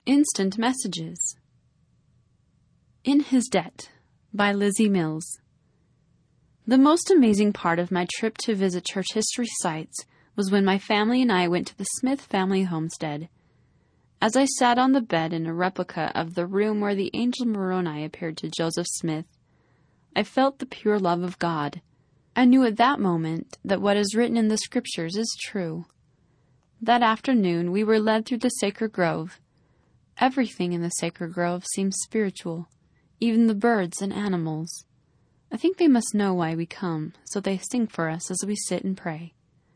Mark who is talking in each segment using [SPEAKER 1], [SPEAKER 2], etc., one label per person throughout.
[SPEAKER 1] Instant Messages. In His Debt by Lizzie Mills. The most amazing part of my trip to visit church history sites was when my family and I went to the Smith family homestead. As I sat on the bed in a replica of the room where the angel Moroni appeared to Joseph Smith, I felt the pure love of God. I knew at that moment that what is written in the Scriptures is true. That afternoon we were led through the sacred grove. Everything in the sacred grove seems spiritual, even the birds and animals. I think they must know why we come, so they sing for us as we sit and pray.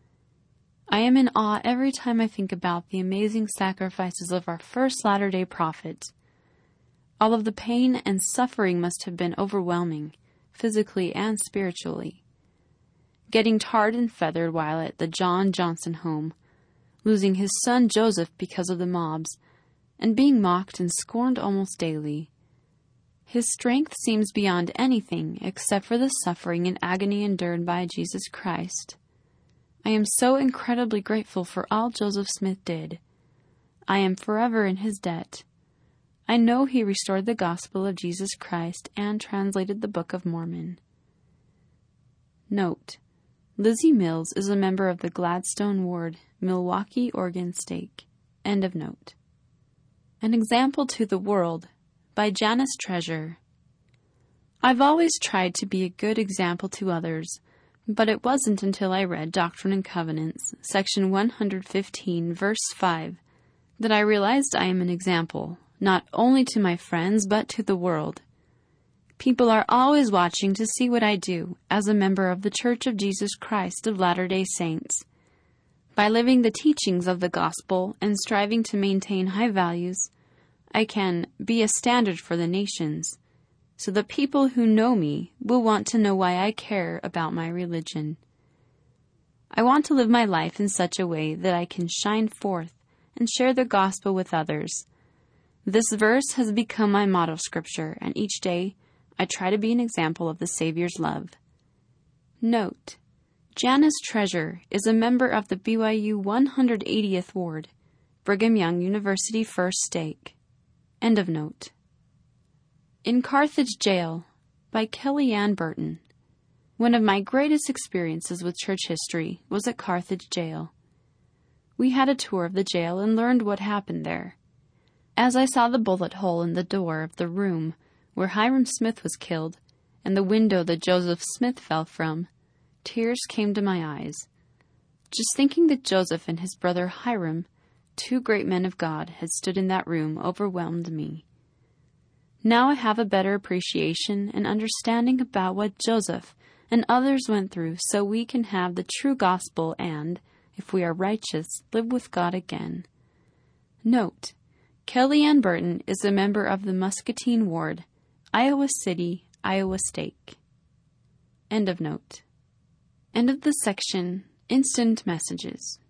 [SPEAKER 1] I am in awe every time I think about the amazing sacrifices of our first Latter-day Prophet. All of the pain and suffering must have been overwhelming, physically and spiritually. Getting tarred and feathered while at the John Johnson home, losing his son Joseph because of the mobs, and being mocked and scorned almost daily. His strength seems beyond anything except for the suffering and agony endured by Jesus Christ. I am so incredibly grateful for all Joseph Smith did. I am forever in his debt. I know he restored the gospel of Jesus Christ and translated the Book of Mormon. Note: Lizzie Mills is a member of the Gladstone Ward, Milwaukee, Oregon Stake. End of note. An Example to the World by Janice Treasure. I've always tried to be a good example to others, but it wasn't until I read Doctrine and Covenants, section 115, verse 5, that I realized I am an example, not only to my friends, but to the world. People are always watching to see what I do as a member of the Church of Jesus Christ of Latter-day Saints. By living the teachings of the gospel and striving to maintain high values, I can be a standard for the nations, so the people who know me will want to know why I care about my religion. I want to live my life in such a way that I can shine forth and share the gospel with others. This verse has become my motto scripture, and each day I try to be an example of the Savior's love. Note: Janice Treasure is a member of the BYU 180th Ward, Brigham Young University First Stake. End of note. In Carthage Jail by Kellyanne Burton. One of my greatest experiences with church history was at Carthage Jail. We had a tour of the jail and learned what happened there. As I saw the bullet hole in the door of the room where Hyrum Smith was killed and the window that Joseph Smith fell from, tears came to my eyes. Just thinking that Joseph and his brother Hyrum, two great men of God, had stood in that room overwhelmed me. Now I have a better appreciation and understanding about what Joseph and others went through so we can have the true gospel and, if we are righteous, live with God again. Note: Kellyanne Burton is a member of the Muscatine Ward, Iowa City, Iowa Stake. End of note. End of the section, Instant Messages.